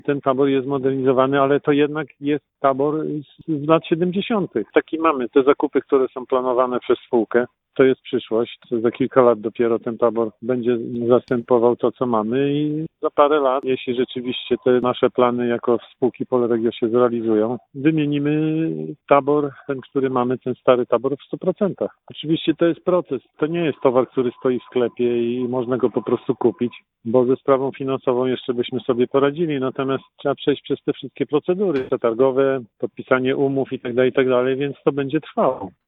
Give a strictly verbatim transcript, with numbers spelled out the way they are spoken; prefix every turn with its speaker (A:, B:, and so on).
A: ten tabor jest modernizowany, ale to jednak jest tabor z, z lat siedemdziesiątych. Taki mamy. Te zakupy, które są planowane przez spółkę, to jest przyszłość. Za kilka lat dopiero ten tabor będzie zastępował to, co mamy i za parę lat, jeśli rzeczywiście te nasze plany jako spółki Polregio się zrealizują, wymienimy tabor, ten, który mamy, ten stary tabor w stu procentach. Oczywiście to jest proces. To nie jest towar, który stoi w sklepie i można go po prostu kupić, bo ze sprawą finansową jeszcze byśmy sobie poradzili, natomiast trzeba przejść przez te wszystkie procedury przetargowe, podpisanie umów i tak dalej, i tak dalej, więc to będzie trwało.